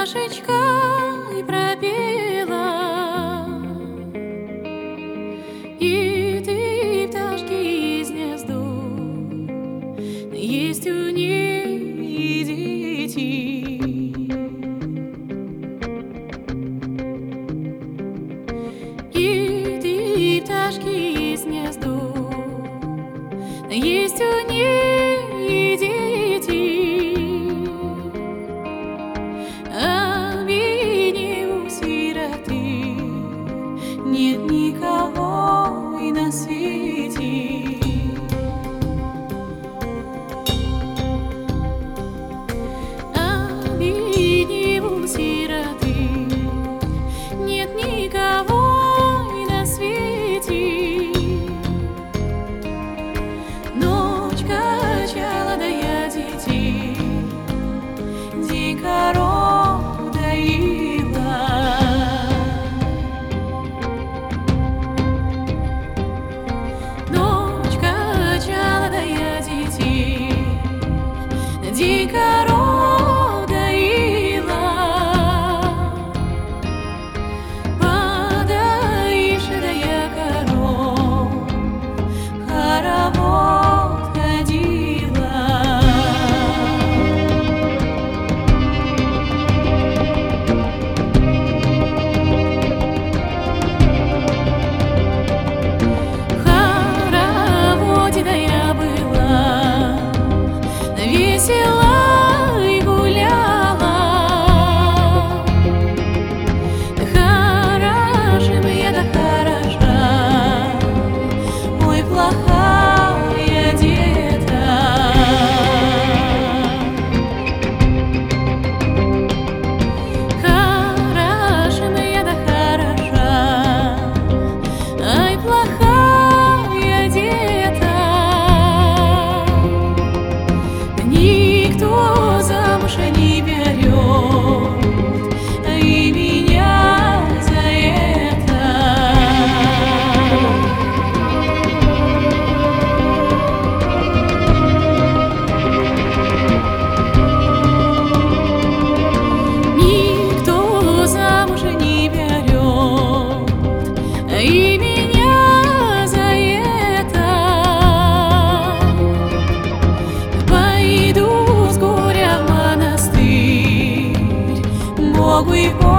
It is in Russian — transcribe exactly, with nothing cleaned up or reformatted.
пташечкой пропела, и ты пташки из гнезду, есть у них и дети. И ты пташки из гнезду, есть у них и дети. Нет никого и на свете. Обиднее сироты, нет никого и на свете. Ночь качала, да я детей, день коров доила. День коров доила, подоишь, да я коров в хоровод ходила. В хороводе, да я была весела и гуляла. Хороша я, да хороша, ой, плохая деда. Хороша я, да хороша, ай, плохая деда. Никто замуж не берет, и меня за это. Никто замуж не берет, и меня за это. Пойду с горя в монастырь, Богу и